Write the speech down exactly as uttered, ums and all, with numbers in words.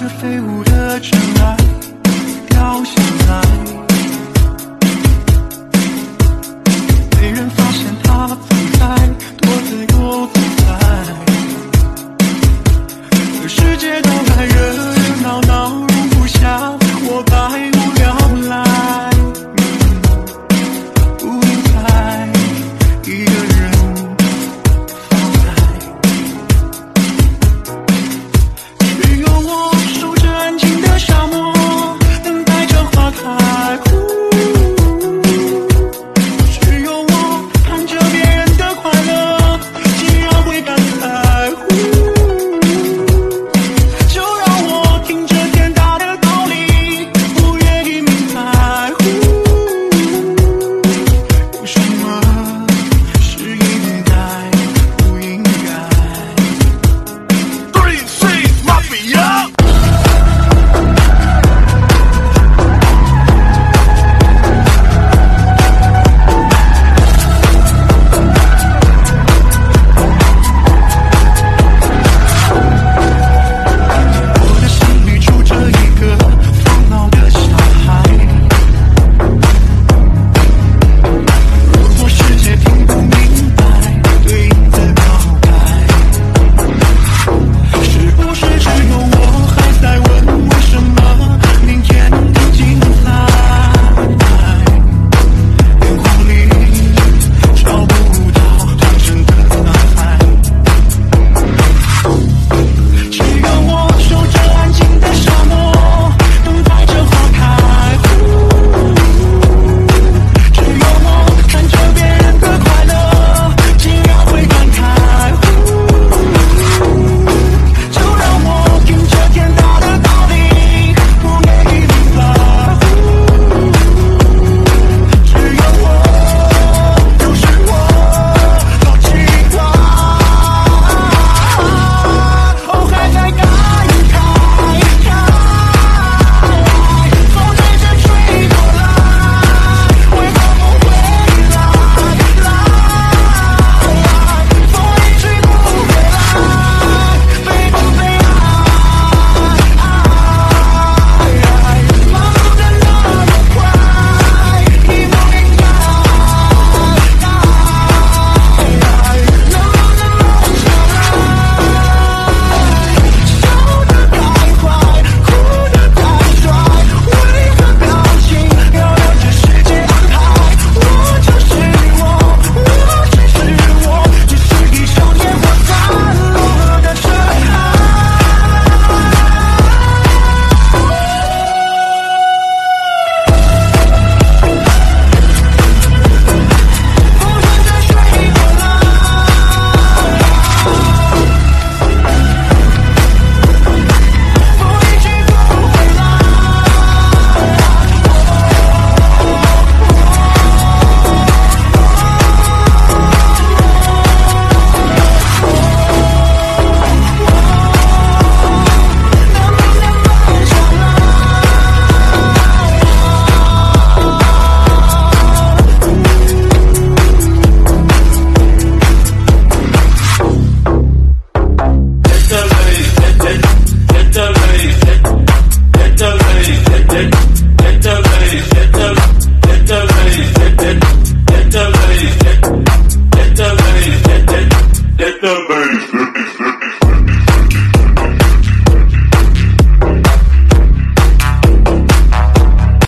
着飞舞的尘埃掉下来，没人发现它存在，多自由自在。可世界都来热热闹闹，容不下我百无聊赖。不应该一个人放开，只有我守着安静的沙漠，等待着花开。只有我看着别人的快乐，竟然会感慨。就让我听着天大的道理，不愿意明白。有什么是应该不应该？ Three, six, mafia.